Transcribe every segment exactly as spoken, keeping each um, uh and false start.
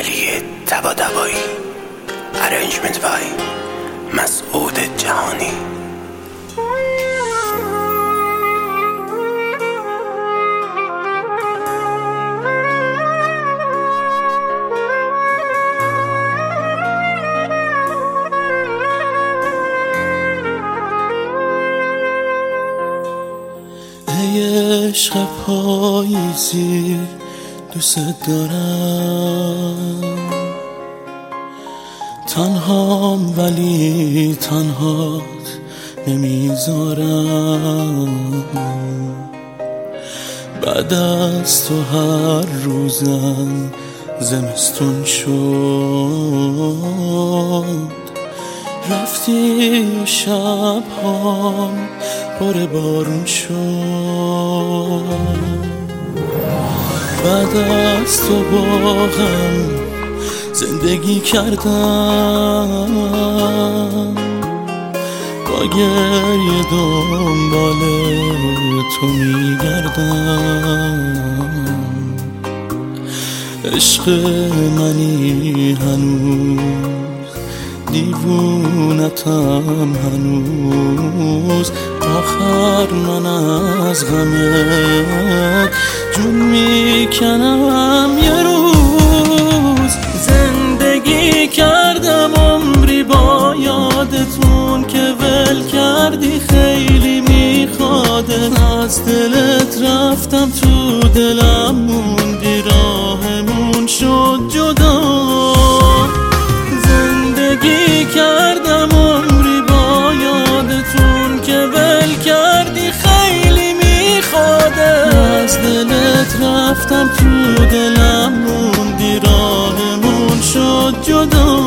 علی طباطبایی، ارنجمنت بای مسعود جهانی. ای عشق پاییزی دوست دارم، تنهام ولی تنهات نمیذارم. بعد از تو هر روزم زمستون شد، رفتی و شب هام پر بارون شد. بعد از تو با هم زندگی کردم، با گریه دنبال تو میگردم. عشق منی هنوز، دیوونتم هنوز، آخر من از غمت جون میکنم. یه روز زندگی کردم عمری با یادتون که ول کردی، خیلی میخواده از دلت رفتم تو دلم موندی، راهمون شد جدا. زندگی کردم عمری با یادتون که ول کردی، خیلی میخواده از دلت رفتم تو دلم موندی، راهمون شد جدا.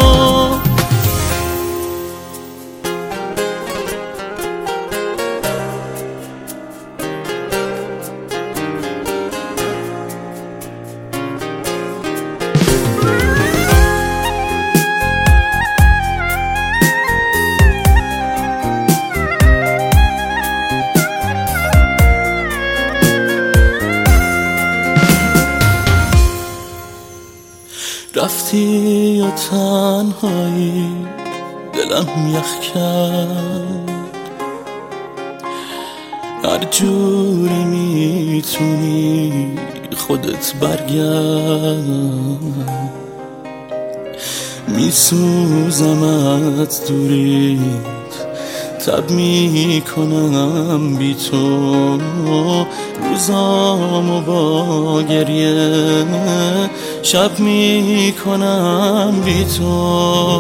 رفتی و تنهایی دلم یخ کرد، هر جوری میتونی خودت برگرد. میسوزم از دوریت، تب میکنم بی تو، روزامو با گریه شب میکنم بی تو.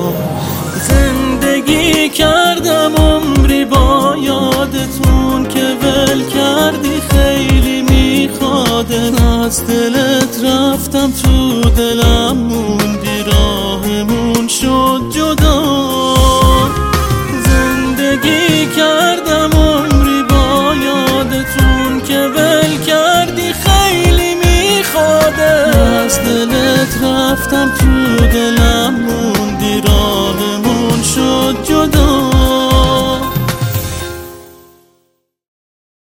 زندگی کردم عمری با یادتون که ول کردی، خیلی میخواده از دلت رفتم تو دلم موندی، راهمون شد جدا. زندگی کردم عمری با یادتون که ول کردی، خیلی میخواده از دلت رفتم تو دلم.